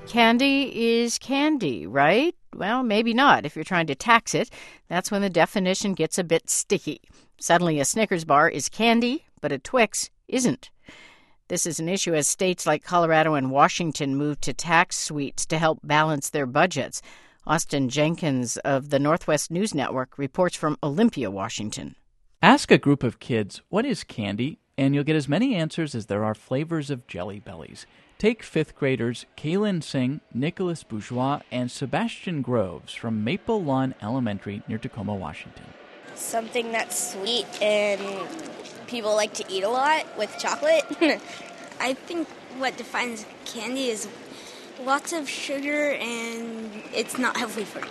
Candy is candy, right? Well, maybe not if you're trying to tax it. That's when the definition gets a bit sticky. Suddenly a Snickers bar is candy, but a Twix isn't. This is an issue as states like Colorado and Washington move to tax sweets to help balance their budgets. Austin Jenkins of the Northwest News Network reports from Olympia, Washington. Ask a group of kids, what is candy? And you'll get as many answers as there are flavors of Jelly Bellies. Take fifth graders Kaylin Singh, Nicholas Bourgeois, and Sebastian Groves from Maple Lawn Elementary near Tacoma, Washington. Something that's sweet and people like to eat a lot with chocolate. I think what defines candy is lots of sugar and it's not heavily free.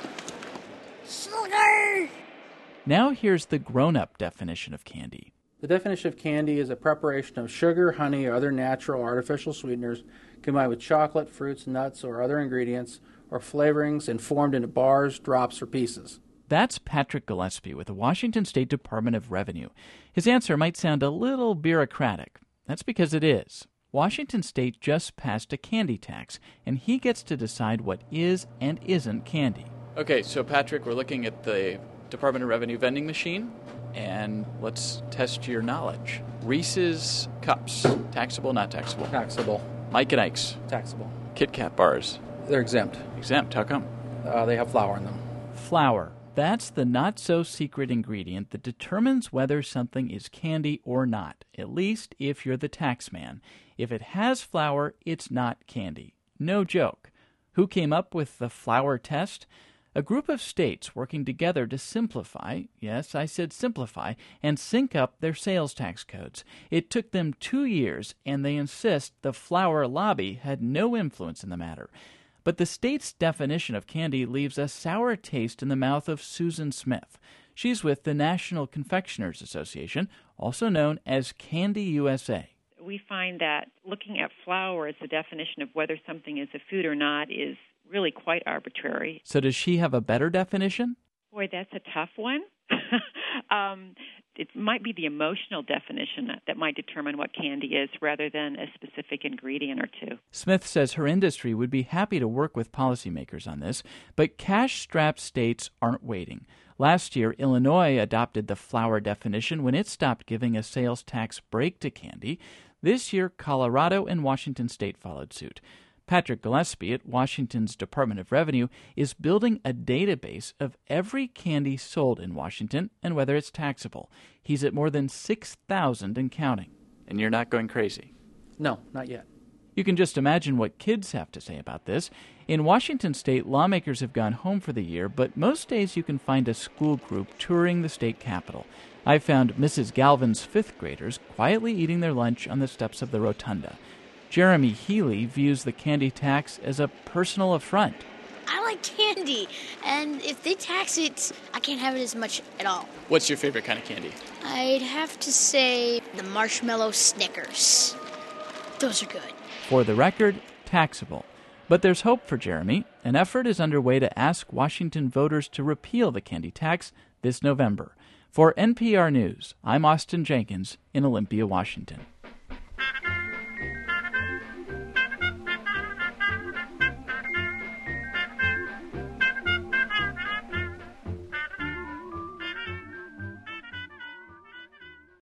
Sugar! Now here's the grown-up definition of candy. The definition of candy is a preparation of sugar, honey, or other natural or artificial sweeteners combined with chocolate, fruits, nuts, or other ingredients or flavorings and formed into bars, drops, or pieces. That's Patrick Gillespie with the Washington State Department of Revenue. His answer might sound a little bureaucratic. That's because it is. Washington State just passed a candy tax, and he gets to decide what is and isn't candy. Okay, so Patrick, we're looking at the Department of Revenue vending machine, and let's test your knowledge. Reese's Cups, taxable, not taxable? Taxable. Mike and Ike's, Taxable. Kit Kat bars. They're exempt. Exempt, how come? They have flour in them. Flour. That's the not-so-secret ingredient that determines whether something is candy or not, at least if you're the tax man. If it has flour, it's not candy. No joke. Who came up with the flour test? A group of states working together to simplify, yes, I said simplify, and sync up their sales tax codes. It took them 2 years, and they insist the flour lobby had no influence in the matter. But the state's definition of candy leaves a sour taste in the mouth of Susan Smith. She's with the National Confectioners Association, also known as Candy USA. We find that looking at flour as the definition of whether something is a food or not is really quite arbitrary. So does she have a better definition? Boy, that's a tough one. It might be the emotional definition that might determine what candy is rather than a specific ingredient or two. Smith says her industry would be happy to work with policymakers on this, but cash-strapped states aren't waiting. Last year, Illinois adopted the flour definition when it stopped giving a sales tax break to candy. This year, Colorado and Washington State followed suit. Patrick Gillespie at Washington's Department of Revenue is building a database of every candy sold in Washington and whether it's taxable. He's at more than 6,000 and counting. And you're not going crazy? No, not yet. You can just imagine what kids have to say about this. In Washington State, lawmakers have gone home for the year, but most days you can find a school group touring the state capitol. I found Mrs. Galvin's fifth graders quietly eating their lunch on the steps of the rotunda. Jeremy Healy views the candy tax as a personal affront. I like candy, and if they tax it, I can't have it as much at all. What's your favorite kind of candy? I'd have to say the marshmallow Snickers. Those are good. For the record, taxable. But there's hope for Jeremy. An effort is underway to ask Washington voters to repeal the candy tax this November. For NPR News, I'm Austin Jenkins in Olympia, Washington.